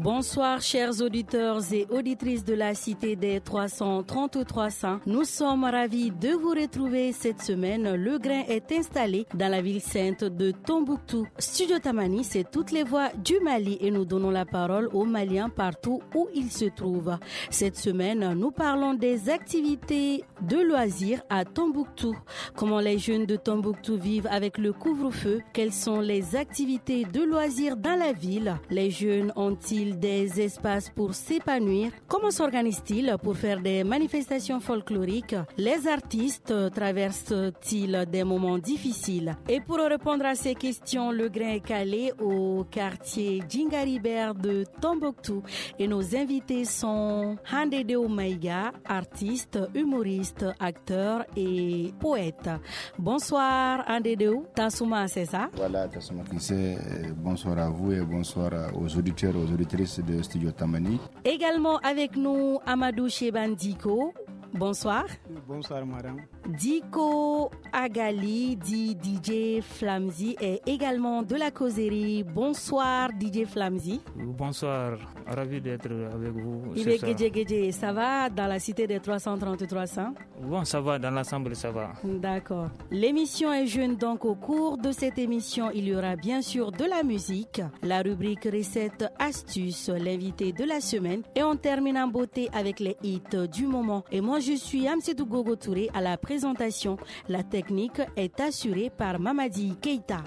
Bonsoir chers auditeurs et auditrices de la Cité des 333 Saints. Nous sommes ravis de vous retrouver cette semaine. Le grain est installé dans la ville sainte de Tombouctou. Studio Tamani, c'est toutes les voix du Mali et nous donnons la parole aux Maliens partout où ils se trouvent. Cette semaine, nous parlons des activités de loisirs à Tombouctou. Comment les jeunes de Tombouctou vivent avec le couvre-feu? Quelles sont les activités de loisirs dans la ville? Les jeunes ont-ils des espaces pour s'épanouir? Comment s'organisent-ils pour faire des manifestations folkloriques? Les artistes traversent-ils des moments difficiles? Et pour répondre à ces questions, le grain est calé au quartier Djingaribert de Tombouctou. Et nos invités sont Handedeo Maïga, artiste, humoriste, acteur et poète. Bonsoir Handedeo. Tassouma, c'est ça? Voilà, Tassouma Kissé. Bonsoir à vous et bonsoir aux auditeurs et aux auditrices de Studio Tamani. Également avec nous, Amadou Chebandiko. Bonsoir. Bonsoir, madame. Diko Agali, dit DJ Flamzy, est également de la causerie. Bonsoir, DJ Flamzy. Bonsoir, ravi d'être avec vous. Ça va dans la cité des 333 Saints? Bon, ça va, dans l'ensemble, ça va. D'accord. L'émission est jeune, donc au cours de cette émission, il y aura bien sûr de la musique, la rubrique recettes, astuces, l'invité de la semaine, et on termine en beauté avec les hits du moment. Et moi, je suis Amsedou Gogo Touré à la présentation. La technique est assurée par Mamadi Keita.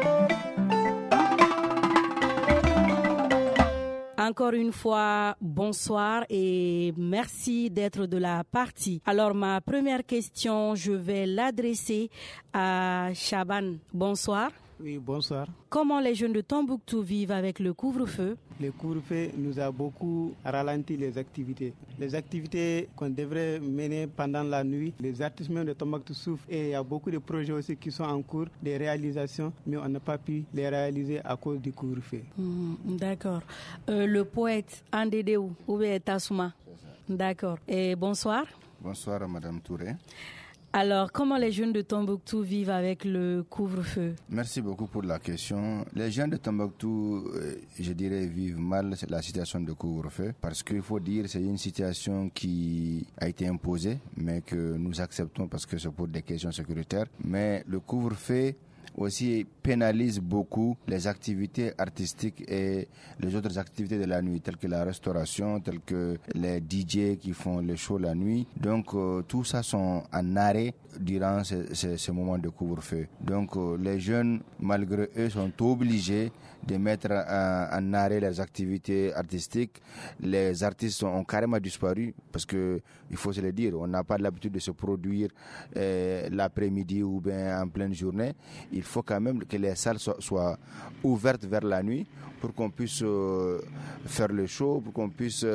Encore une fois, bonsoir et merci d'être de la partie. Alors, ma première question, je vais l'adresser à Chaban. Bonsoir. Oui, bonsoir. Comment les jeunes de Tombouctou vivent avec le couvre-feu? Le couvre-feu nous a beaucoup ralenti les activités. Les activités qu'on devrait mener pendant la nuit, les artistes même de Tombouctou souffrent et il y a beaucoup de projets aussi qui sont en cours de réalisation, mais on n'a pas pu les réaliser à cause du couvre-feu. D'accord. Le poète Handedeo Oube Tassouma. D'accord. Et bonsoir. Bonsoir, Madame Touré. Alors, comment les jeunes de Tombouctou vivent avec le couvre-feu? Merci beaucoup pour la question. Les jeunes de Tombouctou, je dirais, vivent mal la situation de couvre-feu parce qu'il faut dire que c'est une situation qui a été imposée, mais que nous acceptons parce que c'est pour des questions sécuritaires. Mais le couvre-feu aussi pénalise beaucoup les activités artistiques et les autres activités de la nuit, telles que la restauration, telles que les DJ qui font les shows la nuit. Donc tout ça sont en arrêt durant ces moments de couvre-feu. Donc les jeunes, malgré eux, sont obligés de mettre en arrêt leurs activités artistiques. Les artistes ont carrément disparu parce que, il faut se le dire, on n'a pas l'habitude de se produire l'après-midi ou bien en pleine journée. Il faut quand même que les salles soient ouvertes vers la nuit pour qu'on puisse faire le show, pour qu'on puisse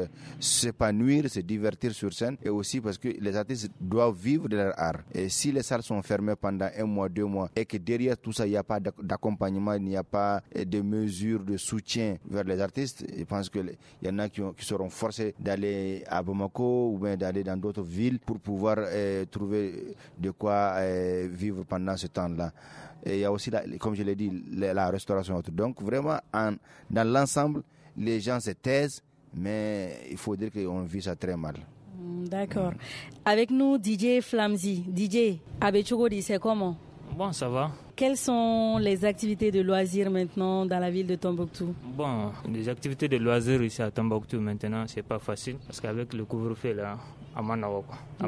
s'épanouir, se divertir sur scène, et aussi parce que les artistes doivent vivre de leur art. Et si les salles sont fermées pendant 1 mois, 2 mois, et que derrière tout ça, il n'y a pas d'accompagnement, il n'y a pas de mesures de soutien vers les artistes, je pense qu'il y en a qui seront forcés d'aller à Bamako ou bien d'aller dans d'autres villes pour pouvoir trouver de quoi vivre pendant ce temps-là. Et il y a aussi, comme je l'ai dit, la restauration. Donc vraiment, dans l'ensemble, les gens se taisent, mais il faut dire qu'on vit ça très mal. D'accord. Avec nous, DJ Flamzy. DJ, Abechogodi, c'est comment? Bon, ça va. Quelles sont les activités de loisirs maintenant dans la ville de Tombouctou? Bon, les activités de loisirs ici à Tombouctou maintenant, c'est pas facile parce qu'avec le couvre-feu là, amanawo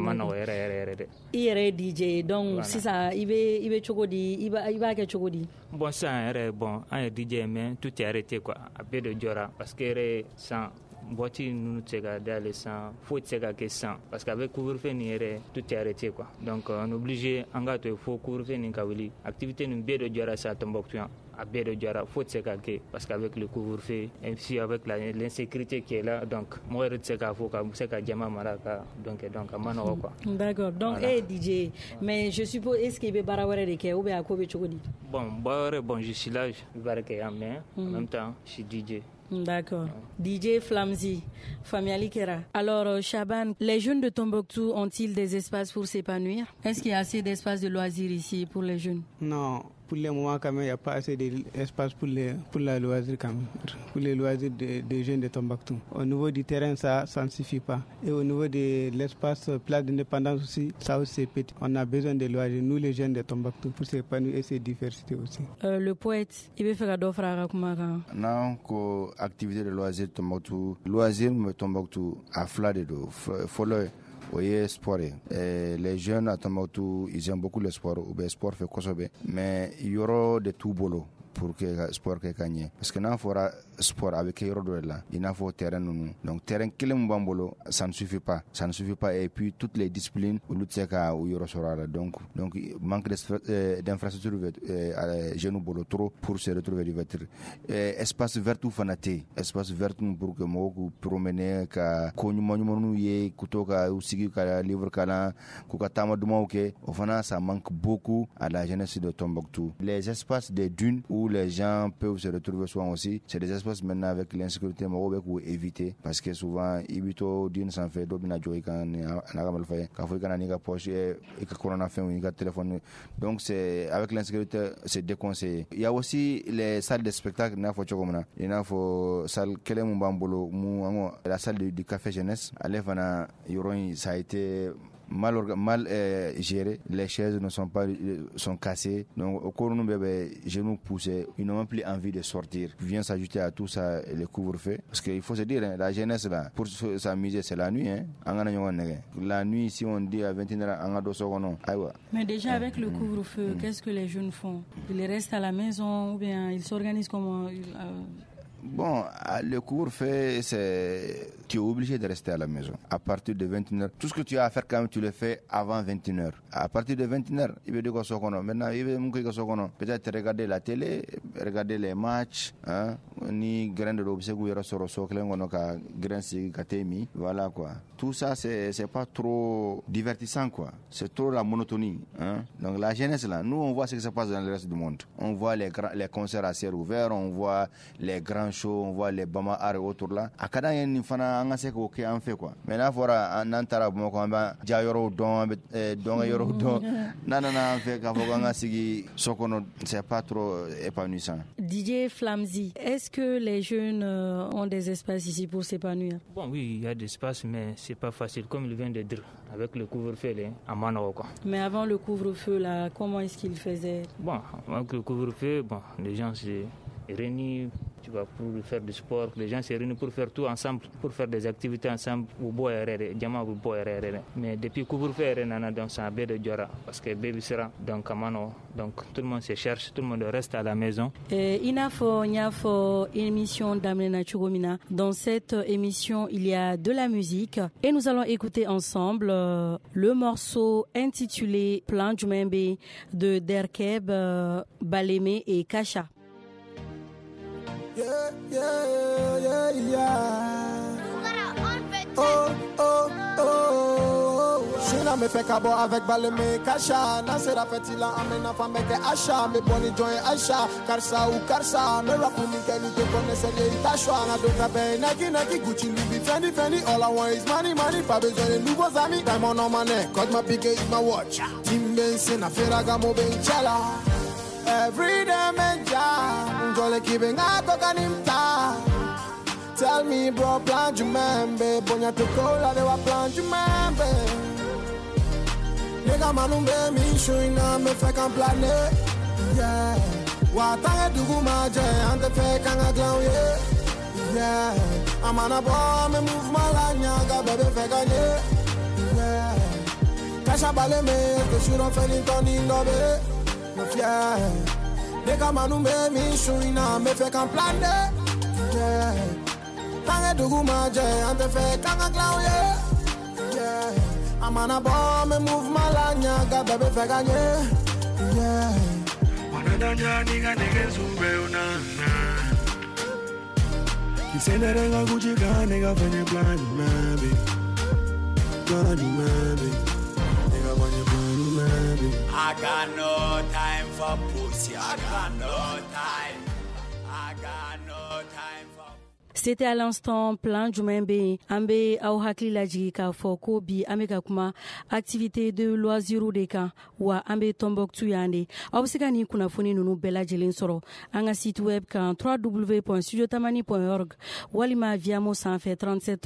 ere DJ donc si ça il chogodi il va que chogodi. Bon ça bon un DJ mais tout est arrêté quoi à peu de Diora parce que sans boîtier nous tega d'aller sans faut tega que sans parce qu'avec couvre-feu tout est arrêté quoi. Donc on est obligé engato il faut couvre-feu ni kawili activité nous bé de Diora ça Tombouctou à bé de Diora faut tega que parce qu'avec le couvre-feu et puis avec l'insécurité qui est là donc moi tega faut ka c'est jama maraka donc amano quoi. D'accord. Donc voilà. DJ mais je suppose est-ce qu'il be barawere de ke ou be akobe chogodi? Bon je suis là je vais mais en même temps je suis DJ. D'accord. DJ Flamzy, Famiali Kera. Alors, Chaban, les jeunes de Tombouctou ont-ils des espaces pour s'épanouir? Est-ce qu'il y a assez d'espaces de loisirs ici pour les jeunes? Non, pour le moment, quand même, il n'y a pas assez d'espace pour la loisir, quand même, pour les loisirs des jeunes de Tombouctou. Au niveau du terrain, ça ne suffit pas. Et au niveau de l'espace place d'indépendance aussi, ça aussi c'est petit. On a besoin de loisirs, nous les jeunes de Tombouctou, pour s'épanouir et cette diversité aussi. Le poète, il veut faire d'offres à Rakumara. Non, activité de loisirs Tombouctou, loisirs Tombouctou, à Flade, Follow. Oui, sport. Les jeunes à Tombouctou, ils aiment beaucoup le sport. Le sport fait quoi? Mais il y aura de tout boulot pour que le sport gagne. Parce que nous fera sport avec les de là, il faut terrain nous. Donc terrain qu'il bambolo, ça ne suffit pas. Ça ne suffit pas. Et puis toutes les disciplines où l'outseka où il y aura sera là. Donc manque d'infrastructure jeunes boulot trop pour se retrouver du voiture. Espace vert ou fanaté. Espace vert pour que moi promener ka konyumonu ye kutoka usigi ka livre kala kukatama duma ok. Au final ça manque beaucoup à la jeunesse de Tombouctou. Les espaces des dunes où les gens peuvent se retrouver souvent aussi, c'est des espaces maintenant avec l'insécurité pour éviter parce que souvent ibito d'une sans fait dobina joy kan nagamal fait ka foi kan ni ka poche et ka corona fait ou ka téléphone. Donc c'est avec l'insécurité c'est déconseillé. Il y a aussi les salles de spectacle na fo chokomna. Il na fo salle kele mbambolo mu la salle du café jeunesse alefana yoron ça a été mal géré, les chaises ne sont cassées, donc au cours nous bébé genoux poussés, ils n'ont plus envie de sortir. Vient s'ajouter à tout ça le couvre-feu, parce qu'il faut se dire hein, la jeunesse là pour s'amuser c'est la nuit hein. La nuit si on dit à 21h on a 2 secondes. Mais déjà avec le couvre-feu, qu'est-ce que les jeunes font? Ils restent à la maison ou bien ils s'organisent comment? Bon, le couvre-feu, tu es obligé de rester à la maison. À partir de 21h, tout ce que tu as à faire quand même, tu le fais avant 21h. À partir de 21h, il veut dire que maintenant, il veut peut-être regarder la télé, regarder les matchs, hein, ni grain de l'objet où il y aura voilà quoi. Tout ça, c'est pas trop divertissant quoi. C'est trop la monotonie, hein. Donc la jeunesse là, nous on voit ce qui se passe dans le reste du monde. On voit les concerts à ciel ouvert, on voit les grands shows, on voit les bama art autour là. À cada yen fana anga se ko en fait quoi. Maintenant fora nantara bon ko ba jayoro don yoro don. Nanana en fait ka fo anga sigi sokono, c'est pas trop épanouissant. DJ Flamzy, est-ce que les jeunes ont des espaces ici pour s'épanouir? Bon oui, il y a des espaces mais c'est pas facile comme il vient de dire avec le couvre-feu là à Mano quoi. Mais avant le couvre-feu là, comment est-ce qu'ils faisaient? Bon, avec le couvre-feu, bon, les gens se réunissent, tu vas pour faire du sport, les gens se réunissent pour faire tout ensemble, pour faire des activités ensemble, mais depuis couvre-feu, donc c'est un peu de Diora, parce que bébé sera donc Kamano, donc tout le monde se cherche, tout le monde reste à la maison. Inafo, émission d'Amena Chugomina. Dans cette émission, il y a de la musique et nous allons écouter ensemble le morceau intitulé Plan Jumembe de Derkeb, Balémé et Kasha. Shina me fait cabo avec Balémé Kasha. Nasera petit là amena femme que Asha. Me boni join Asha. Karsa ou Karsa. Me rap ni keni te connaisse les tachwa. Na do trabe naki Gucci Louis Fendi. All I want is money. Pas besoin de nouveaux amis. Diamond on my neck. Cut my pique is my watch. Tim Benson a ferragamo benchala. Every day me jam, jolly keeping a cocanimta. Tell me bro, plan Jumembe, bonya to cola, they were plan Jumembe. Nigga manumbe, me showing up, me fake and plan it. Yeah, what I do maje, and the fake and a clown, yeah. I'm on a bomb, me move my line, yaga, baby, fake and yeah. Kasha Balémé, que je suis en fait in lobby. Yeah, they come on me showing up, me fake and plan it. Yeah, Tanga do maje and the fake and a clown, yeah. I'm on a bomb, me move my line, got baby fake and yeah. Wanadanya nigga zumbe Kisenere nga Gucci ka nigga fene plan maybe. Plan maybe. Nigga when you plan maybe. I got no time for pussy. I got no time for C'était à l'instant plan Jumembe Ambe au hakli laji ka foko bi ameka kuma activité de loisir de kan wa ambe Tombouctou yande obsika ni kunafuni nunu bela jelen soro anga site web kan www.studiotamani.org walima via mo sanfait 37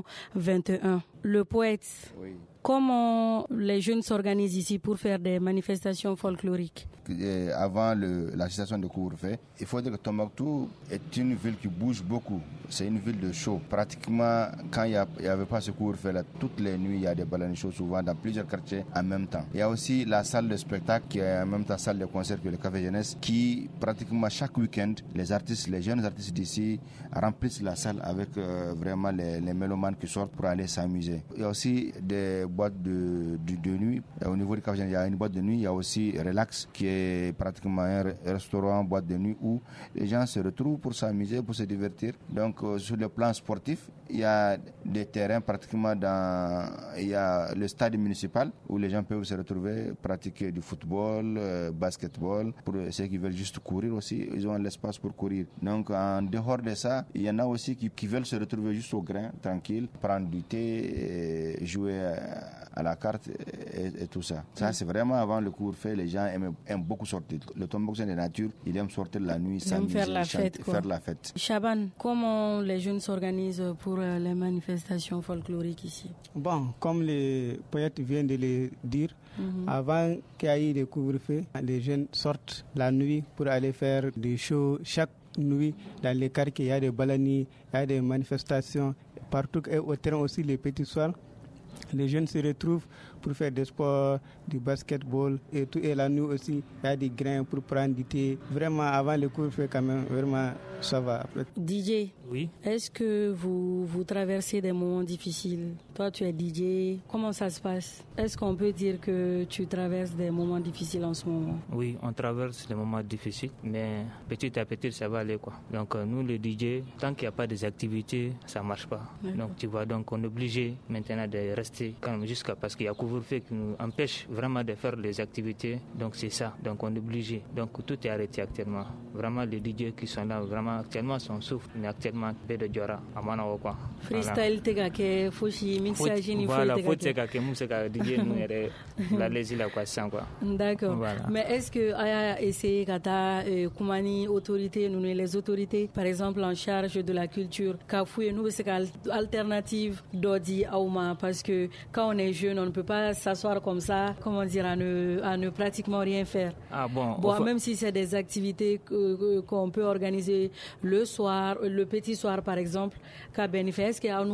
321. Le poète. Oui. Comment les jeunes s'organisent ici pour faire des manifestations folkloriques? Avant la situation de couvre-feu, il faut dire que Tombouctou est une ville qui bouge beaucoup. C'est une ville de show. Pratiquement, quand il n'y avait pas ce couvre-feu, toutes les nuits, il y a des balanes shows souvent dans plusieurs quartiers en même temps. Il y a aussi la salle de spectacle qui est en même temps salle de concert que le Café Jeunesse qui, pratiquement chaque week-end, les jeunes artistes d'ici remplissent la salle avec vraiment les mélomanes qui sortent pour aller s'amuser. Il y a aussi des boîtes de nuit. Au niveau du Café Jeunesse, il y a une boîte de nuit. Il y a aussi Relax qui est pratiquement un restaurant, boîte de nuit où les gens se retrouvent pour s'amuser, pour se divertir. Donc sur le plan sportif, il y a des terrains pratiquement il y a le stade municipal où les gens peuvent se retrouver, pratiquer du football, basketball. Pour ceux qui veulent juste courir aussi, ils ont l'espace pour courir. Donc en dehors de ça, il y en a aussi qui veulent se retrouver juste au grain, tranquille, prendre du thé, jouer à la carte et tout ça. Ça c'est vraiment avant le couvre-feu, les gens aiment beaucoup sortir. Le Tombouctou de nature, il aime sortir la nuit, s'amuser, faire la fête. Shaban, comment les jeunes s'organisent pour les manifestations folkloriques ici? Bon, comme le poète vient de le dire, avant qu'il y ait des couvre-feu, les jeunes sortent la nuit pour aller faire des shows chaque nuit dans les quartiers. Il y a des balanies, il y a des manifestations partout et au terrain aussi les petits soirs. Les jeunes se retrouvent pour faire des sports, du basketball et tout. Et la nuit aussi, il y a des grains pour prendre du thé. Vraiment, avant le couvre-feu, quand même, vraiment, ça va. Après. DJ, oui. Est-ce que vous traversez des moments difficiles? Toi, tu es DJ. Comment ça se passe? Est-ce qu'on peut dire que tu traverses des moments difficiles en ce moment? Oui, on traverse des moments difficiles, mais petit à petit, ça va aller, quoi. Donc, nous, les DJ, tant qu'il n'y a pas des activités, ça ne marche pas. D'accord. Donc, tu vois, donc on est obligé maintenant de rester calme jusqu'à parce qu'il y a couvre-feu qui nous empêche vraiment de faire les activités. Donc, c'est ça. Donc, on est obligé. Donc, tout est arrêté actuellement. Vraiment, les DJ qui sont là, vraiment, actuellement, sont souffrent. Mais actuellement, de Diora, à Manawa, quoi. Freestyle, Tegake, Fushi, mixage, voilà, faut Tegake, Mousseka, DJ, nous, la lési, la quoi, sans quoi. D'accord. Voilà. Mais est-ce que Aya essayé Kata, Koumani, autorité, nous, les autorités, par exemple, en charge de la culture, Kafoué, nous, c'est alternative d'Odi Aouma, parce que quand on est jeune, on ne peut pas s'asseoir comme ça, comment dire, à ne pratiquement rien faire. Ah bon. Même si c'est des activités qu'on peut organiser le soir, le petit soir par exemple, qu'à bénéficier, est-ce qu'il y a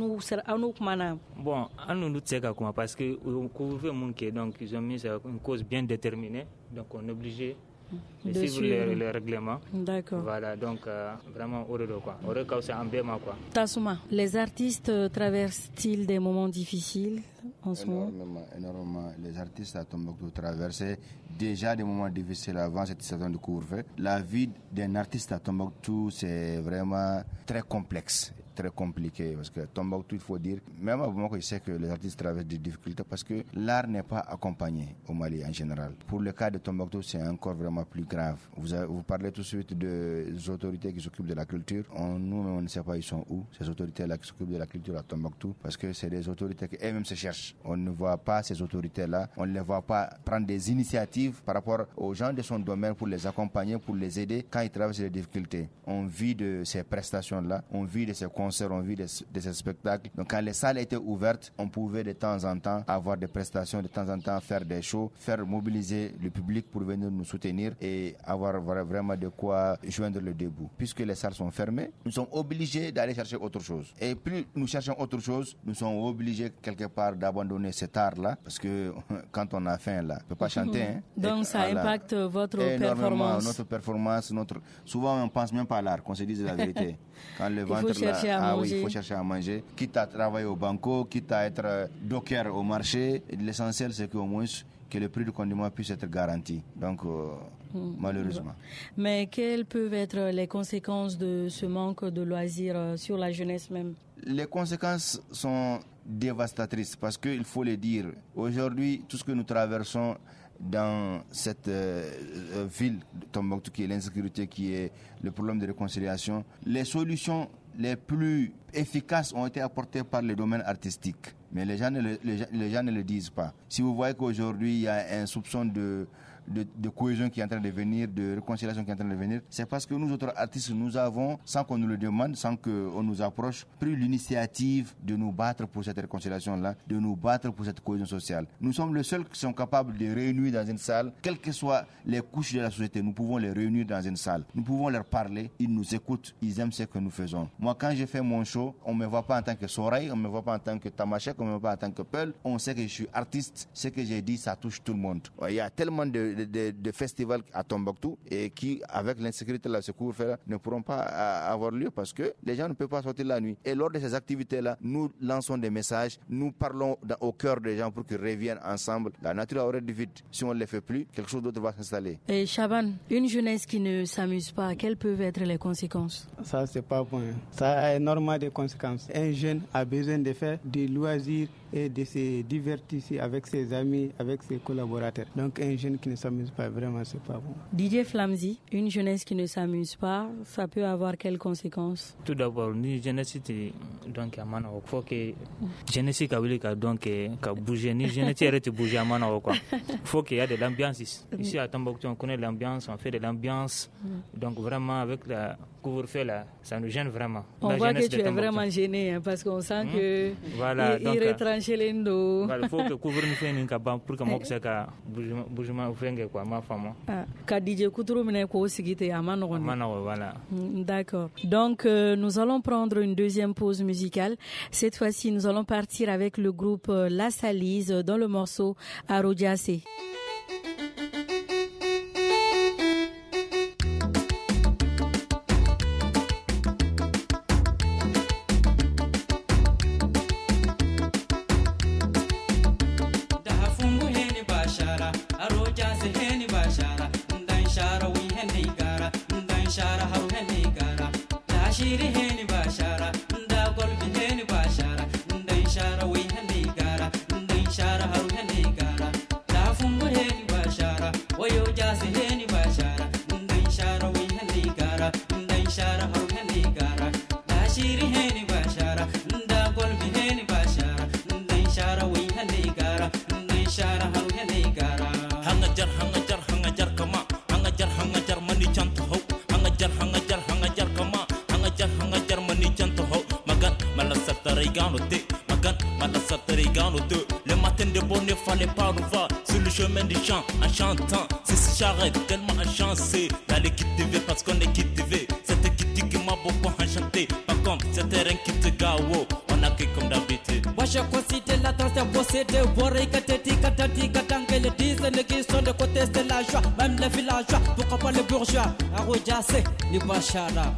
nous mana? Bon, à nous c'est comment parce que couvre donc ils ont mis une cause bien déterminée, donc on est obligé de suivre les règlements. D'accord. Voilà, donc vraiment heureux quoi. Heureux quand c'est embêtant quoi. Tassouma, les artistes traversent-ils des moments difficiles en ce moment? Énormément. Les artistes à Tombouctou traversaient déjà des moments difficiles avant cette saison de couvre-feu. La vie d'un artiste à Tombouctou, c'est vraiment très complexe. Très compliqué parce que Tombouctou, il faut dire, même avant que je sais que les artistes traversent des difficultés parce que l'art n'est pas accompagné au Mali en général. Pour le cas de Tombouctou, c'est encore vraiment plus grave. Vous parlez tout de suite des autorités qui s'occupent de la culture. Nous-mêmes, on ne sait pas ils sont où, ces autorités-là qui s'occupent de la culture à Tombouctou, parce que c'est des autorités qui elles-mêmes se cherchent. On ne voit pas ces autorités-là, on ne les voit pas prendre des initiatives par rapport aux gens de son domaine pour les accompagner, pour les aider quand ils traversent les difficultés. On vit de ces prestations-là, on vit de ces concerts, on vit de ces spectacles. Donc quand les salles étaient ouvertes, on pouvait de temps en temps avoir des prestations, de temps en temps faire des shows, faire mobiliser le public pour venir nous soutenir et avoir vraiment de quoi joindre le debout. Puisque les salles sont fermées, nous sommes obligés d'aller chercher autre chose. Et plus nous cherchons autre chose, nous sommes obligés quelque part d'abandonner cet art-là, parce que quand on a faim là, on ne peut pas chanter. Hein. Donc ça impacte votre performance. Notre performance, souvent on ne pense même pas à l'art, qu'on se dise la vérité. Quand le ventre il faut chercher à manger. Il faut chercher à manger. Quitte à travailler au banco, quitte à être docker au marché, l'essentiel c'est qu'au moins que le prix du condiment puisse être garanti. Donc malheureusement. Mais quelles peuvent être les conséquences de ce manque de loisirs sur la jeunesse même? Les conséquences sont dévastatrices parce qu'il faut le dire. Aujourd'hui, tout ce que nous traversons dans cette ville de Tombouctou, qui est l'insécurité, qui est le problème de réconciliation, les solutions les plus efficaces ont été apportés par le domaine artistique. Mais les gens ne le disent pas. Si vous voyez qu'aujourd'hui, il y a un soupçon de cohésion qui est en train de venir, de réconciliation qui est en train de venir, c'est parce que nous autres artistes, nous avons, sans qu'on nous le demande, sans qu'on nous approche, pris l'initiative de nous battre pour cette réconciliation-là, de nous battre pour cette cohésion sociale. Nous sommes les seuls qui sont capables de réunir dans une salle, quelles que soient les couches de la société, nous pouvons les réunir dans une salle. Nous pouvons leur parler, ils nous écoutent, ils aiment ce que nous faisons. Moi, quand je fais mon show, on ne me voit pas en tant que Soraï, on ne me voit pas en tant que Tamashek, on ne me voit pas en tant que Peul. On sait que je suis artiste. Ce que j'ai dit, ça touche tout le monde. Il y a tellement de festivals à Tombouctou et qui, avec l'insécurité, la couvre-feu ne pourront pas avoir lieu parce que les gens ne peuvent pas sortir la nuit. Et lors de ces activités-là, nous lançons des messages, nous parlons au cœur des gens pour qu'ils reviennent ensemble. La nature aurait du vide. Si on ne les fait plus, quelque chose d'autre va s'installer. Et Chaban, une jeunesse qui ne s'amuse pas, quelles peuvent être les conséquences? Ça, c'est pas bon. Ça a énormément de conséquences. Un jeune a besoin de faire des loisirs et de se divertir avec ses amis, avec ses collaborateurs. Donc un jeune qui ne s'amuse pas, vraiment, c'est pas bon. DJ Flamzi, une jeunesse qui ne s'amuse pas, ça peut avoir quelles conséquences? Tout d'abord, ni jeunesse donc à mana il faut que jeunesse qui donc ka bouger, ni jeunesse arrête de bouger à mana quoi. Il faut qu'il y ait de l'ambiance ici à Tombouctou, on connaît l'ambiance, on fait de l'ambiance. Donc vraiment avec la couvre-feu là, ça nous gêne vraiment. On voit que tu es vraiment gêné hein, parce qu'on sent que voilà, il retranche les dos. Il faut que couvre-feu fait une cabane pour que moi que ça bougement fait quoi ma femme. Ka DJ Kuturu mine ko sigite amana voilà. D'accord. Donc nous allons prendre une deuxième pause musicale. Cette fois-ci, nous allons partir avec le groupe La Salise dans le morceau Arodiassé. Le matin de bonne ne fallait pas nous voir sur le chemin du champ en chantant. C'est si j'arrête tellement enchanté d'aller quitter parce qu'on est quitté. C'était Kitty qui m'a beaucoup enchanté. Par contre, c'était rien qui te gawo. On a que comme d'habitude. Moi je considère la danse de posséder. Boré, kateti, katati, katangé. Les dizaines qui sont de côté, c'est la joie. Même les villageois, pourquoi pas les bourgeois. Arodiassé, ni bachara.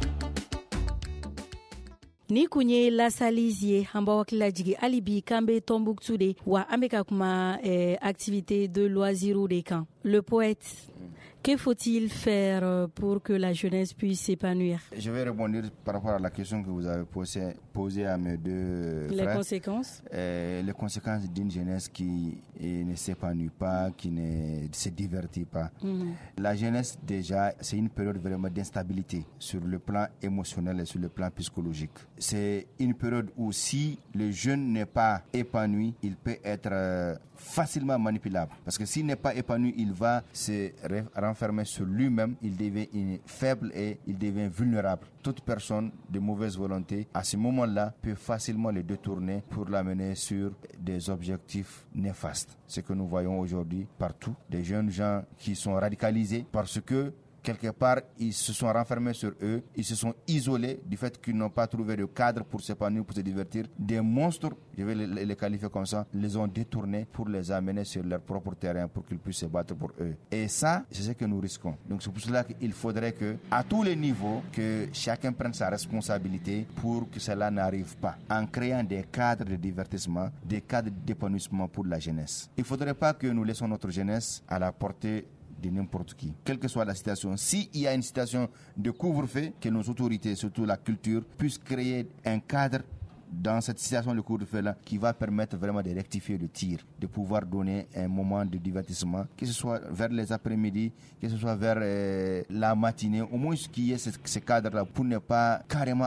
Ni kunye La Salise hamba wakila jigi alibi kambe Tombouctou de wa ameka kuma activité de loisirs des camps. Le poète, que faut-il faire pour que la jeunesse puisse s'épanouir? Je vais répondre par rapport à la question que vous avez posée à mes deux frères. Les conséquences? Les conséquences d'une jeunesse qui ne s'épanouit pas, qui ne se divertit pas. La jeunesse, déjà, c'est une période vraiment d'instabilité sur le plan émotionnel et sur le plan psychologique. C'est une période où si le jeune n'est pas épanoui, il peut être facilement manipulable. Parce que s'il n'est pas épanoui, il va se renfermer sur lui-même, il devient faible et il devient vulnérable. Toute personne de mauvaise volonté, à ce moment-là, peut facilement le détourner pour l'amener sur des objectifs néfastes. Ce que nous voyons aujourd'hui partout, des jeunes gens qui sont radicalisés parce que quelque part, ils se sont renfermés sur eux, ils se sont isolés du fait qu'ils n'ont pas trouvé de cadre pour s'épanouir, pour se divertir. Des monstres, je vais les qualifier comme ça, les ont détournés pour les amener sur leur propre terrain pour qu'ils puissent se battre pour eux. Et ça, c'est ce que nous risquons. Donc c'est pour cela qu'il faudrait que, à tous les niveaux, que chacun prenne sa responsabilité pour que cela n'arrive pas, en créant des cadres de divertissement, des cadres d'épanouissement pour la jeunesse. Il ne faudrait pas que nous laissons notre jeunesse à la portée de n'importe qui, quelle que soit la situation. S'il y a une situation de couvre-feu, que nos autorités, surtout la culture, puissent créer un cadre dans cette situation de couvre-feu-là qui va permettre vraiment de rectifier le tir, de pouvoir donner un moment de divertissement, que ce soit vers les après-midi, que ce soit vers la matinée, au moins qu'il y ait ce cadre-là pour ne pas carrément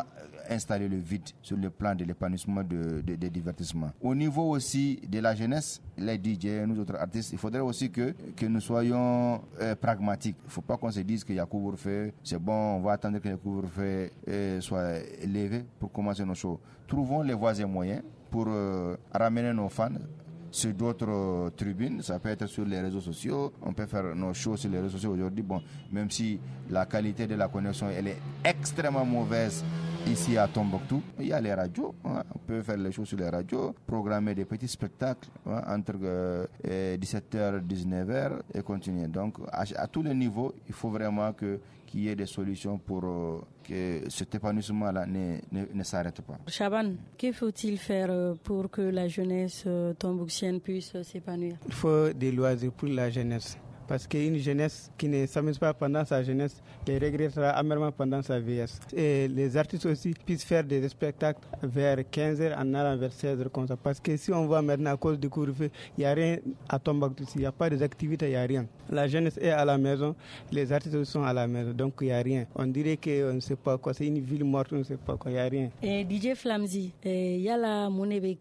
installer le vide sur le plan de l'épanouissement des divertissements. Au niveau aussi de la jeunesse, les DJ, nous autres artistes, il faudrait aussi que nous soyons pragmatiques. Il ne faut pas qu'on se dise qu'il y a couvre-feu, c'est bon, on va attendre que le couvre-feu soit élevé pour commencer nos shows. Trouvons les voies et moyens pour ramener nos fans sur d'autres tribunes. Ça peut être sur les réseaux sociaux. On peut faire nos shows sur les réseaux sociaux aujourd'hui. Bon, même si la qualité de la connexion elle est extrêmement mauvaise ici à Tombouctou, il y a les radios. On peut faire les choses sur les radios, programmer des petits spectacles entre 17h et 19h et continuer. Donc à tous les niveaux, il faut vraiment qu'il y ait des solutions pour que cet épanouissement-là ne s'arrête pas. Chaban, que faut-il faire pour que la jeunesse tombouctienne puisse s'épanouir? Il faut des loisirs pour la jeunesse. Parce qu'une jeunesse qui ne s'amuse pas pendant sa jeunesse les regrettera amèrement pendant sa vieillesse. Et les artistes aussi puissent faire des spectacles vers 15h en allant vers 16h comme ça. Parce que si on voit maintenant à cause du couvre-feu, il n'y a rien à Tombouctou. Il n'y a pas d'activités, il n'y a rien. La jeunesse est à la maison, les artistes sont à la maison, donc il n'y a rien. On dirait qu'on ne sait pas quoi, c'est une ville morte, on ne sait pas quoi, il n'y a rien. Et DJ Flamzy, il y a la monnaie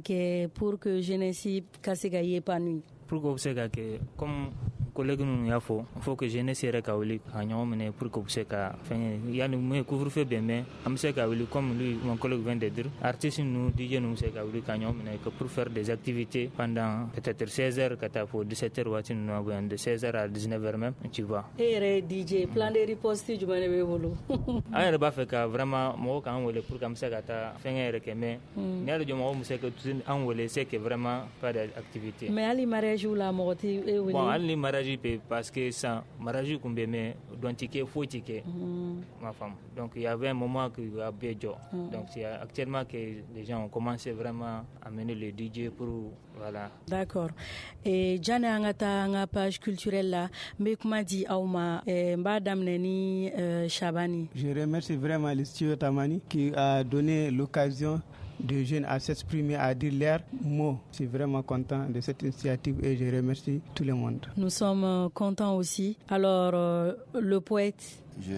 pour que la jeunesse puisse épanouir. Pour que vous sachiez comme collègue nous y a faut que jeunesse sera kaoli agnon mené pour que vous sachiez il y a nous couvre-feu bien mais am se kaoli comme lui mon collègue vient de dire artiste nous DJ nous se kaoli agnon mené que pour faire des activités pendant peut-être 16h kata pour 17h watin nous avons de 16h à 19h même tu vois et DJ plan de riposte du mané volo ay ba fait que vraiment mo kan wole pour comme ça kata faire que mais ne le mo se que tout en wole c'est que vraiment pas d'activité mais ali mariage ou la morti et oui bon ali mariage parce que ça mariage comme mais donc ticket faut ticket ma femme donc il y avait un moment que y a béjo donc c'est actuellement que les gens ont commencé vraiment à mener le DJ pour voilà. D'accord. Et jana ngata nga page culturelle là mais comment dit Aouma mbadam neni Chabani. Je remercie vraiment le studio Tamani qui a donné l'occasion de jeunes à s'exprimer, à dire leurs mots. Je suis vraiment content de cette initiative et je remercie tout le monde. Nous sommes contents aussi. Alors, le poète.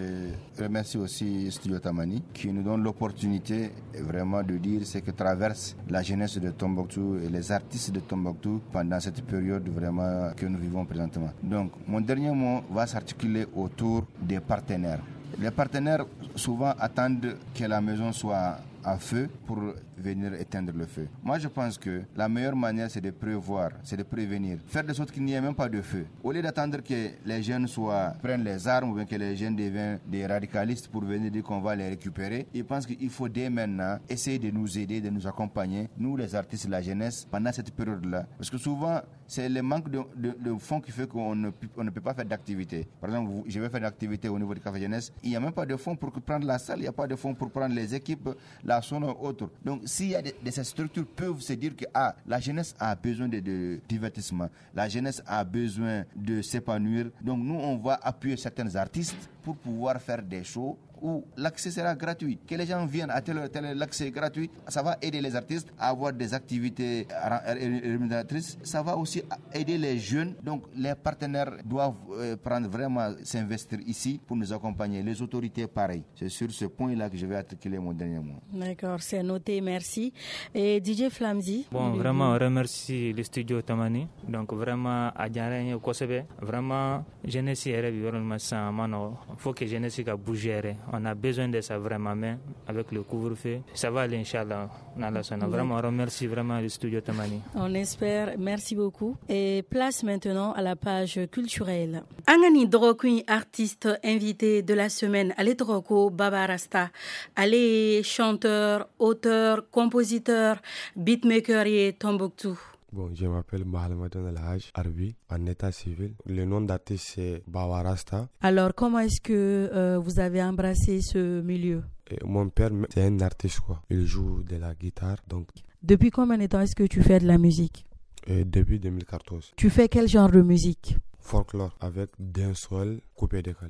Je remercie aussi Studio Tamani qui nous donne l'opportunité vraiment de dire ce que traverse la jeunesse de Tombouctou et les artistes de Tombouctou pendant cette période vraiment que nous vivons présentement. Donc, mon dernier mot va s'articuler autour des partenaires. Les partenaires souvent attendent que la maison soit à feu pour venir éteindre le feu. Moi, je pense que la meilleure manière, c'est de prévoir, c'est de prévenir. Faire de sorte qu'il n'y ait même pas de feu. Au lieu d'attendre que les jeunes prennent les armes ou bien que les jeunes deviennent des radicalistes pour venir dire qu'on va les récupérer, je pense qu'il faut dès maintenant essayer de nous aider, de nous accompagner, nous les artistes, la jeunesse, pendant cette période-là. Parce que souvent, c'est le manque de fonds qui fait qu'on ne peut pas faire d'activité. Par exemple, je vais faire une activité au niveau du café jeunesse, il n'y a même pas de fonds pour prendre la salle, il n'y a pas de fonds pour prendre les équipes, la sonne ou autre. Donc, s'il y a ces structures peuvent se dire que la jeunesse a besoin de divertissement, la jeunesse a besoin de s'épanouir. Donc, nous, on va appuyer certains artistes pour pouvoir faire des shows où l'accès sera gratuit. Que les gens viennent à tel l'accès gratuit, ça va aider les artistes à avoir des activités rémunératrices. Ça va aussi aider les jeunes. Donc les partenaires doivent prendre vraiment s'investir ici pour nous accompagner. Les autorités, pareil. C'est sur ce point-là que je vais articuler mon dernier mot. D'accord, c'est noté, merci. Et DJ Flamzy. Bon, vraiment, on remercie le studio Tamani. Donc vraiment, à Djaragne, vraiment, jeunesse est il faut que jeunesse bouge. On a besoin de ça vraiment, mais avec le couvre-feu, ça va aller, Inch'Allah. Vraiment, on remercie vraiment le studio Tamani. On espère, merci beaucoup. Et place maintenant à la page culturelle. Angani Drokui, artiste invité de la semaine, Ale Droko Baba Rasta. Ale chanteur, auteur, compositeur, beatmaker et Tombouctou. Bon, je m'appelle Mahamadan El-Haj Arbi, en état civil. Le nom d'artiste, c'est Baba Rasta. Alors, comment est-ce que vous avez embrassé ce milieu? Mon père, c'est un artiste, quoi. Il joue de la guitare, donc... Depuis combien de temps est-ce que tu fais de la musique? Depuis 2014. Tu fais quel genre de musique? folklore avec dancehall coupé-décalé.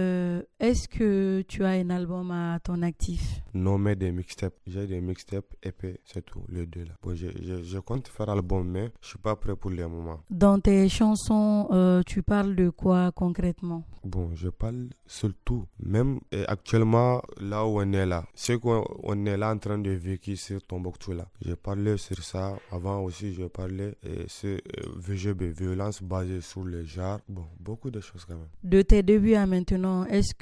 Est-ce que tu as un album à ton actif? Non, mais des mixtapes. J'ai des mixtapes épais, c'est tout, les deux là. Bon, je compte faire un album, mais je suis pas prêt pour le moment. Dans tes chansons, tu parles de quoi concrètement? Bon, je parle surtout, même actuellement, là où on est là, c'est qu'on est là en train de vivre sur Tombouctou là. J'ai parlé sur ça. Avant aussi, je parlais sur VGB, violence basée sur le genre. Bon, beaucoup de choses quand même. De tes débuts à maintenant, est-ce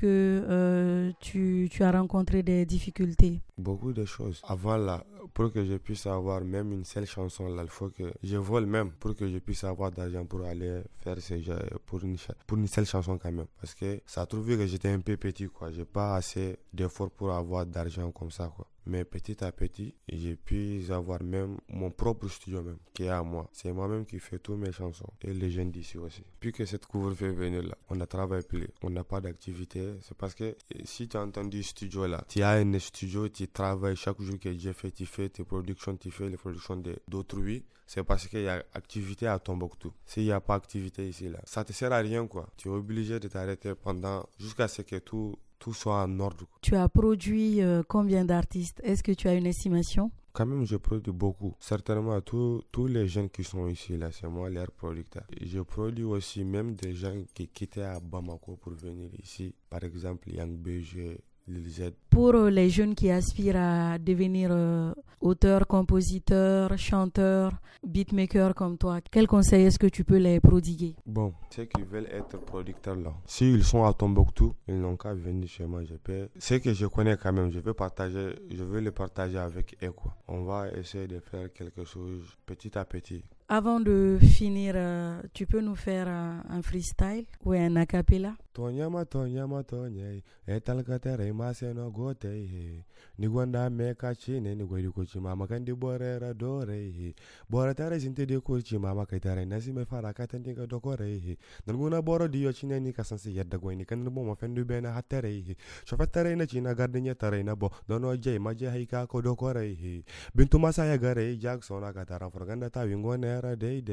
que tu as rencontré des difficultés? Beaucoup de choses. Avant là, pour que je puisse avoir même une seule chanson là, il faut que je vole même pour que je puisse avoir d'argent pour aller faire pour une seule chanson quand même. Parce que ça a trouvé que j'étais un peu petit quoi. J'ai pas assez d'efforts pour avoir d'argent comme ça quoi. Mais petit à petit, j'ai pu avoir même mon propre studio même, qui est à moi. C'est moi-même qui fais toutes mes chansons. Et les jeunes d'ici aussi. Puis que cette couvre-feu est venue là, on ne travaille plus. On n'a pas d'activité. C'est parce que si tu as entendu studio là, tu as un studio, tu travailles chaque jour que j'ai fait, tu fais tes productions, tu fais les productions d'autrui. C'est parce qu'il y a activité à Tombouctou. S'il n'y a pas activité ici là, ça te sert à rien quoi. Tu es obligé de t'arrêter jusqu'à ce que tout soit en ordre. Tu as produit combien d'artistes? Est-ce que tu as une estimation? Quand même, je produis beaucoup. Certainement, tous les jeunes qui sont ici, là, c'est moi leur producteur. Je produis aussi même des gens qui quittaient à Bamako pour venir ici. Par exemple, Yang BG, Lil Z. Pour les jeunes qui aspirent à devenir auteurs, compositeurs, chanteurs, beatmakers comme toi, quel conseil est-ce que tu peux les prodiguer? Bon, ceux qui veulent être producteurs là, s'ils sont à Tombouctou, ils n'ont qu'à venir chez moi. Ce que je connais quand même, je veux le partager avec eux quoi. On va essayer de faire quelque chose petit à petit. Avant de finir, tu peux nous faire un freestyle ou un a cappella? Tonyama, etalkatere maseno gote, ni gwanda meka chine ni gwedi kuchi mama kandi borera dore, boratare sinte de kuchi mama kaitare nasi me fara katandi ka dokore, nanguna boro dio chine ni kasansi yadda gweni kan bo ma fendu bena hatere, shofatare na china gardenya tare na bo dono jay maje haika ko dokore, bintu masaya gare Jackson akatara forganda ta wingone day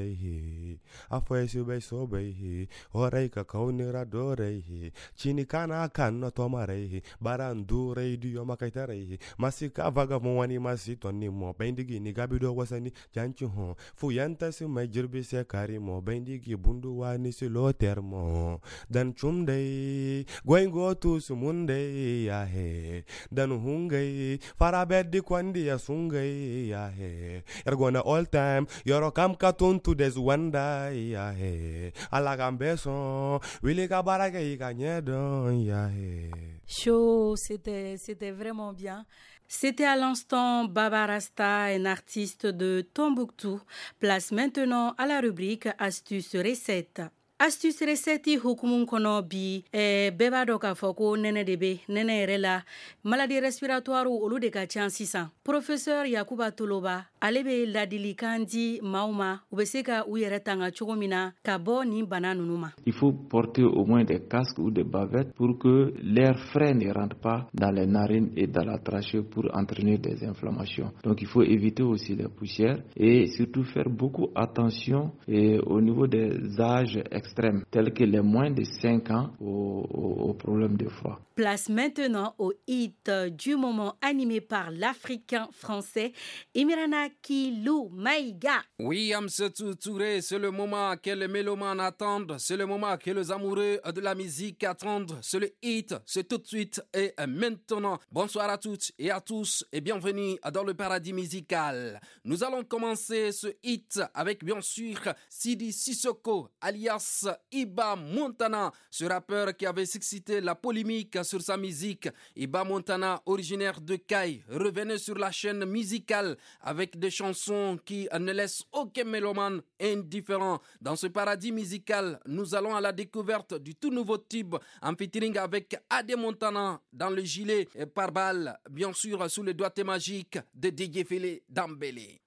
afoy sube sobe ore ka kaunira dore chini kana kanno tomare barandure dio makaitare masika vaga mwani masito ni mo bendigi ni gabido wasani janchu ho fuyanta si majirbi se kari mo bendigi bundu wani si lo termo dan chumde goingo tu sumunde ya he dan hungai farabedi kwandi ya sungai ya he ergona all time yoro kam katuntu des wanda ya he alagambeson wili kabaraka ikanyedon ya he. Chaud, c'était vraiment bien. C'était à l'instant Baba Rasta, un artiste de Tombouctou. Place maintenant à la rubrique Astuces recettes. Astuce recette hukumun kono bi beba do ka foko nene debe nene rela maladie respiratoire olu de ka can sisan. Professeur Yakuba Toloba ale be ladili kandi mauma u be se ka u yɛrɛ tanga cogo min na ka bɔ nin bana nunu ma. Il faut porter au moins des casques ou des bavettes pour que l'air frais ne rentre pas dans les narines et dans la trachée pour entraîner des inflammations. Donc il faut éviter aussi les poussières et surtout faire beaucoup attention au niveau des âges extrêmes tels que les moins de 5 ans aux problèmes de froid. Place maintenant au hit du moment animé par l'Africain français Imirana Kilou Maïga. Oui, Amsatou Touré, c'est le moment que les mélomanes attendent, c'est le moment que les amoureux de la musique attendent, c'est le hit, c'est tout de suite et maintenant. Bonsoir à toutes et à tous et bienvenue dans le paradis musical. Nous allons commencer ce hit avec bien sûr Sidi Sissoko alias Iba Montana, ce rappeur qui avait suscité la polémique sur sa musique. Iba Montana, originaire de Caille, revenait sur la chaîne musicale avec des chansons qui ne laissent aucun mélomane indifférent. Dans ce paradis musical, nous allons à la découverte du tout nouveau tube en featuring avec Ade Montana dans le gilet pare-balles, bien sûr sous le doigté magique de DJ Fele Dambélé.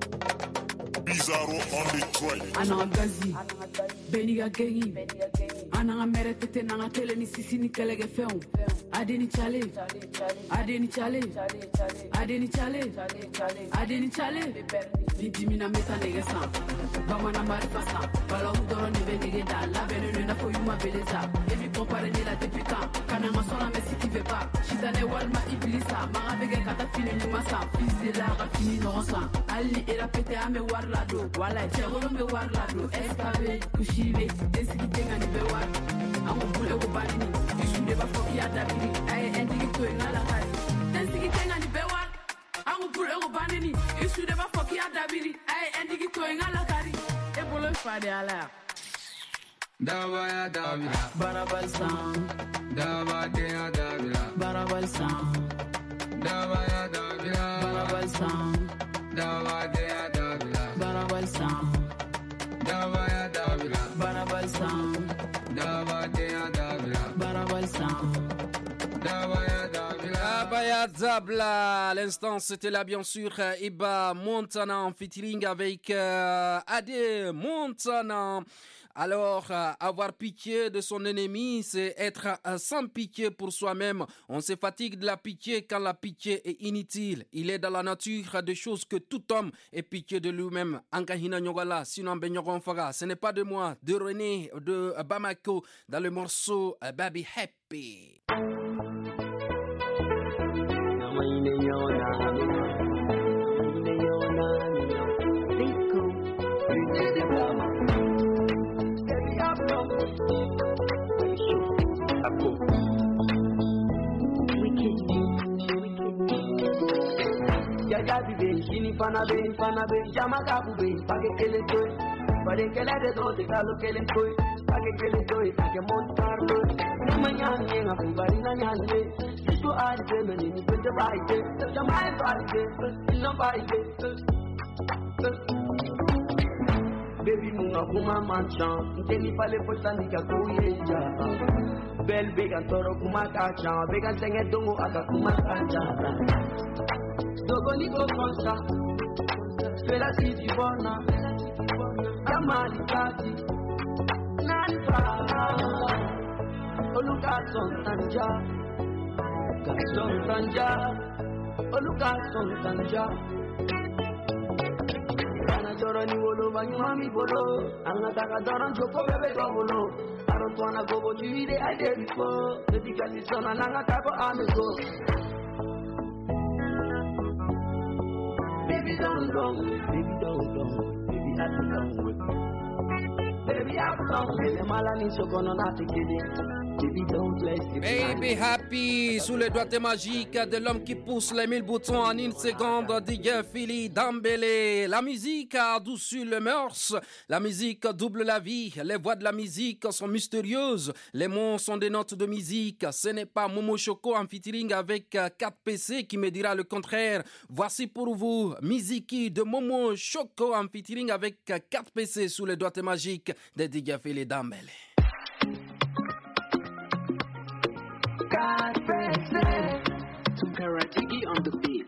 Anagazi, Beniga Gengi, Ananga mere tete nanga tele ni sisi ni kelege feon. Adeni chale, adeni chale, adeni chale, adeni chale. Bidimi na meta nege san, bama na marifa san. Bala udoro ni be nege da, la venue na fo yuma beleza. Ebi compare ni la députant, kana masola me si tu veux pas. Chitane walma iblisa, mara bege kata fini numa san. Fils de la rafini non san. Ali era pete ame war la do, wala chegoro me war la do. Eskabe, kushibe, esiki tenga ni be war. Amo bule go balini, ishu de ba foki ya dabiri. Aye endigi to ngala hari. Esiki tenga ni be war. Amo bule go balini, ishu de ba foki ya dabiri. Aye endigi to ngala hari. E bolo fade ala. Dawa ya Davila, Barabal sound. Dawa de ya Davila, Barabal sound. Dawa ya Davila, Barabal sound. Dawa de ya Davila, Barabal sound. Dawa ya Davila, Barabal sound. Dawa de ya Davila, Barabal sound. Dawa ya Davila. Abaya Zabla, à l'instant c'était là bien sûr Iba Montana en featuring avec Ade Montana. Alors, avoir pitié de son ennemi, c'est être sans pitié pour soi-même. On se fatigue de la pitié quand la pitié est inutile. Il est dans la nature des choses que tout homme ait pitié de lui-même. Ankahina Nyogala, sinon Benyogon Faga. Ce n'est pas de moi, de René, de Bamako, dans le morceau Baby Happy. Jaja bibe, shini fana be, jama kabu be, pake kele toy, pare kele de do de kalo kele toy, pake kele toy, pake montarlo, ni manyan yenga kubari na nyanje, situ aje meni ni pende baite, jama e baite, ino baite. Baby munga kuma manchan, nteni pale potani ka kuyeja. Bel bega toro kuma kacha, bega senge dongo aka kuma kacha. Dogo ni go konsa, spela si ti bona, kamali kati, nanfa. Oluka son tanja, oluka son tanja. Kana joro ni wolo banyuma mi bolo, anga taka doran joko bebe go bolo. Aron tuana gogo chivide ade bifo, dedicati sona nanga kako amego. Baby don't go, baby I belong. Baby I belong, baby malani sokono na tekede. Baby Happy, sous les doigts magiques de l'homme qui pousse les 1000 boutons en une seconde, DJ Philly Dambélé. La musique adoucit le mœurs, la musique double la vie, les voix de la musique sont mystérieuses, les mots sont des notes de musique. Ce n'est pas Momo Choco en featuring avec 4PC qui me dira le contraire. Voici pour vous Miziki de Momo Choco en featuring avec 4PC sous les doigts magiques de DJ Philly Dambélé. God bless to Karatigi on the beat.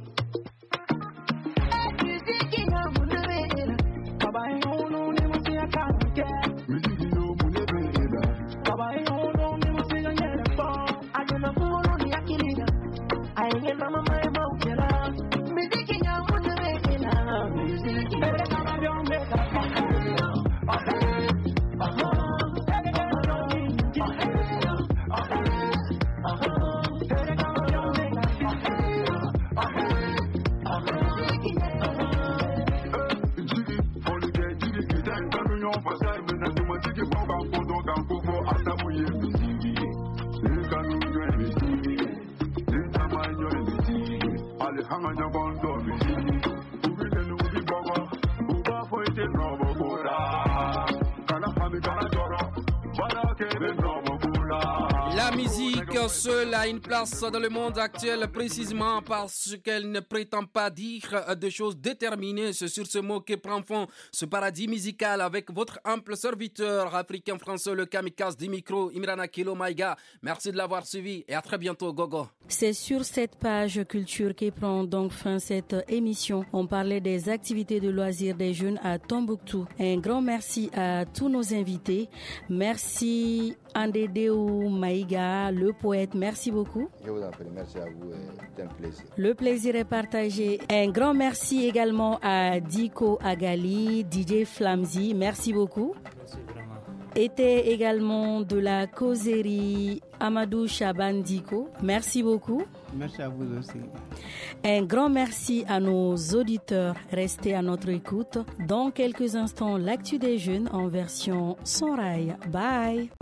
La musique seule a une place dans le monde actuel précisément parce qu'elle ne prétend pas dire des choses déterminées. C'est sur ce mot que prend fond ce paradis musical avec votre ample serviteur africain français, le kamikaze du micro, Imrana Kilo Maïga. Merci de l'avoir suivi et à très bientôt, Gogo. C'est sur cette page culture qui prend donc fin cette émission. On parlait des activités de loisirs des jeunes à Tombouctou. Un grand merci à tous nos invités. Merci Andedeu Maïga, le poète. Merci beaucoup. Je vous en prie, merci à vous. C'est un plaisir. Le plaisir est partagé. Un grand merci également à Diko Agali, DJ Flamzi. Merci beaucoup. Merci vraiment. Était également de la causerie Amadou Chaban Diko. Merci beaucoup. Merci à vous aussi. Un grand merci à nos auditeurs. Restez à notre écoute. Dans quelques instants, l'actu des jeunes en version son rail. Bye.